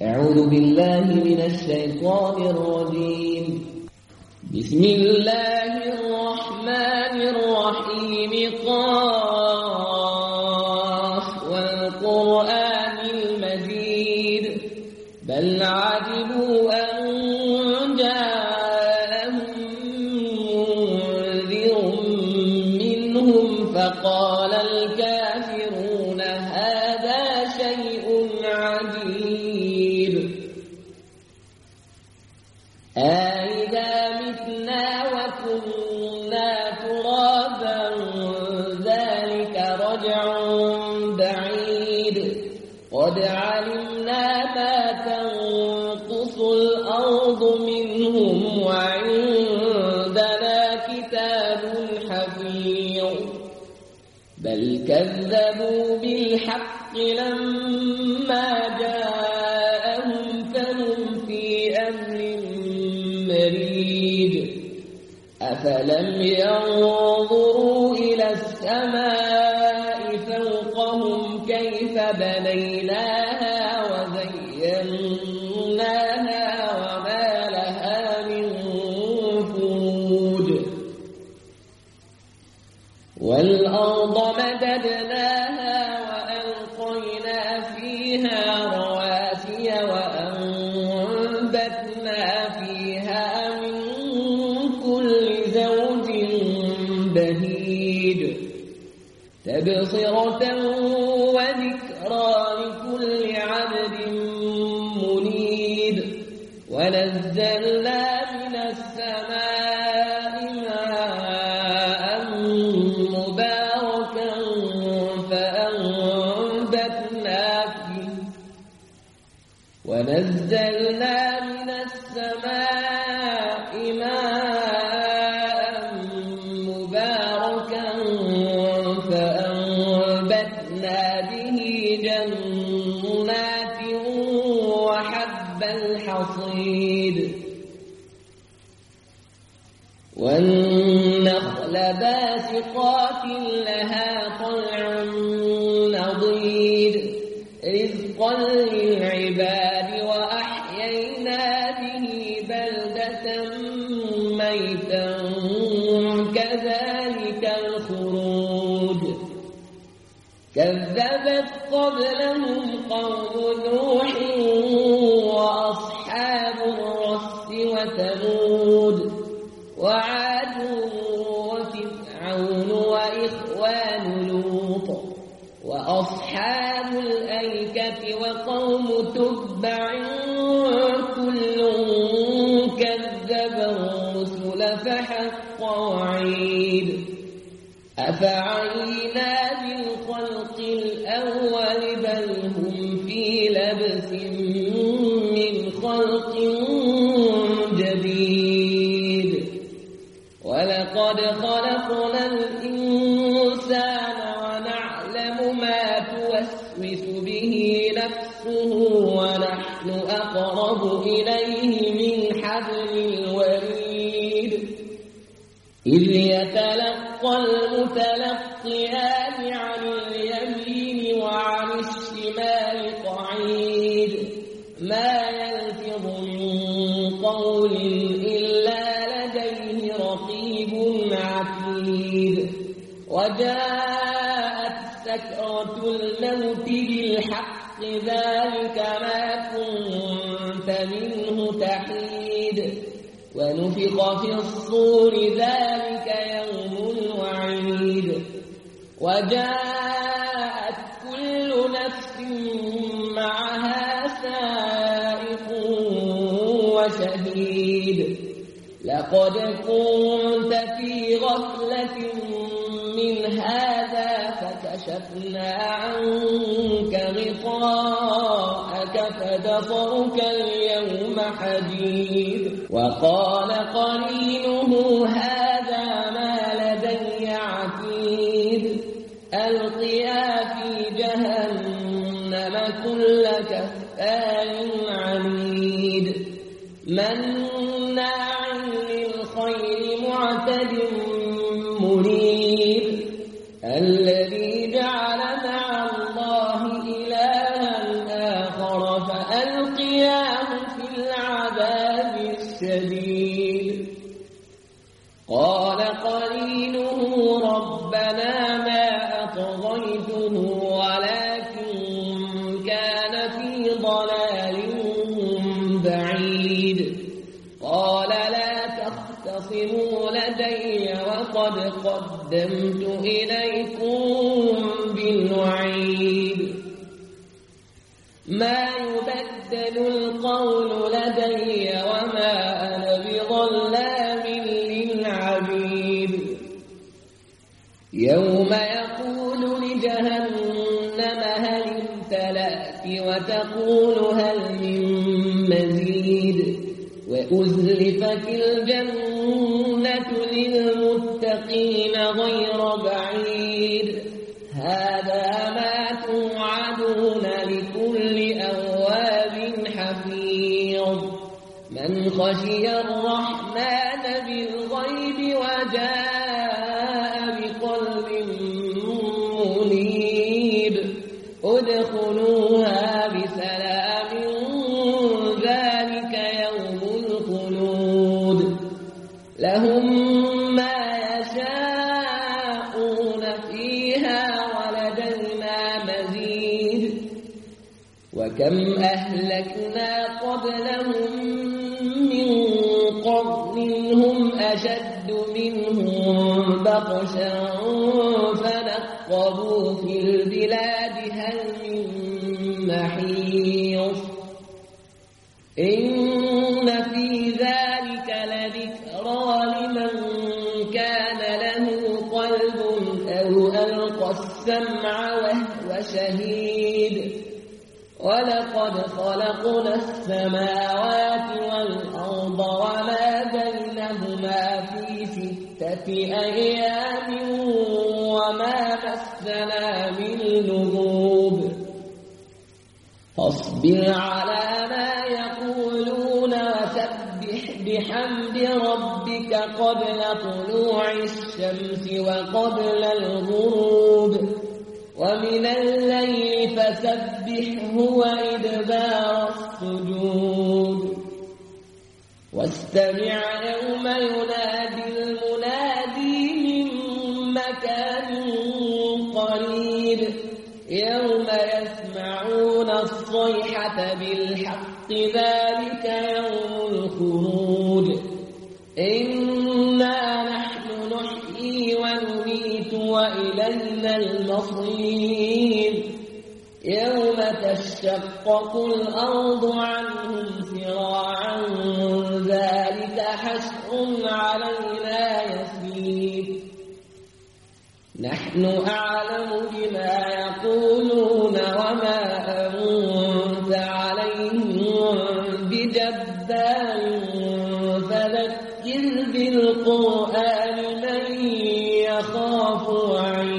أعوذ بالله من الشيطان الرجيم. بسم الله الرحمن الرحيم. قاف والقرآن المجيد. بل عجبوا أن جاءهم منذر منهم فقال الكافرون هذا شيء عجيب. أإذا متنا وكنا ترابا ذلك رجع بعيد. قد علمنا ما تنقص الأرض منهم وعندنا كتاب حفيظ. بل كذبوا بالحق لما جاءهم فهم في أمر مريج. أفلم ينظروا إلى السماء فوقهم كيف بنيناها وزيناها وما لها من فروج. والأرض مددناها وألقينا فيها رواسي وأنبتنا فيها من كل زوج بهيج. تبصرة وذكرى لكل عبد منيب. ونزلنا من السماء ماء مباركا فأنبتنا فيه. ونزلنا من السماء ماء مباركا فأنبتنا به جنات وحب الحصيد. والنخل باسقات لها طلع نضيد. رزقا للعباد وأحيينا به بلدة ميتا كذلك الخروج. كذبت قبلهم قوم نوح وأصحاب الرس وثمود وعاد وفرعون وإخوان لوط وأصحاب الأيكة وقوم تبع كل كذب الرسل فحق وعيد. أفعينا بالخلق الأول بل هم في لبس من خلق جديد. ولقد خلقنا الإنسان ونعلم ما توسوس به نفسه ونحن أقرب إليه من حبل الوريد. إذ يتلقى المتلقيان عن اليمين وعن الشمال قعيد. ما يلفظ من قول إلا لديه رقيب عتيد. وجاءت سكرة الموت بالحق ذلك ما كنت منه تحيد. ونفخ في الصور ذلك يوم الوعيد. وجاءت كل نفس معها سائق وشهيد. لقد كنت في غفلة من هذا فكشفنا عنك غطاءك فبصرك اليوم حديد. وقال قرينه هذا ما لدي عتيد. ألقيا في جهنم كل كفار عنيد. مناع للخير معتد مريب. الذي جعل مع الله إلها آخر فألقاه فألقياه في العذاب الشديد قال قرينه ربنا ما أطغيته ولكن كان في ضلال بعيد قال لا تختصموا لدي وقد قدمت إليكم بالوعيد ما يبدل القول لدي وما أنا بظلام للعبيد يوم يقول لجهنم هل امتلأت وتقول هل من مزيد وأزلفت الجنة للمتقين غير بعيد هذا ما توعدون لكل أواب حفيظ من خشي الرحمن بالغيب وجاء بقلب منيب ادخلوها بسلام ذلك يوم الخلود لهم ما يشاءون فيها ولدينا مزيد وكم أهلكنا قبلهم من قرن هم أشد منهم بطشا فنقبوا في البلاد هل من محيص إن في ذلك لذكرى لمن كان له قلب أو ألقى السمع وهو شهيد ولقد خلقنا السماوات والأرض وما بينهما في 6 أيام وما مسنا من لغوب فاصبر على ما يقولون وسبح بحمد ربك قبل طلوع الشمس وقبل الغروب ومن الليل فسبحه وإدبار السجود واستمع يوم ينادي المنادي من مكان قريب يوم يسمعون الصيحة بالحق ذلك يوم الخروج إنا نحن نحيي ونميت وإلينا المصير يوم تشقق الأرض عنهم سراعا ذلك حشر علينا يسير نحن أعلم بما يقولون وما أنت عليهم بجبار فذكر بالقرآن من يخاف وعيد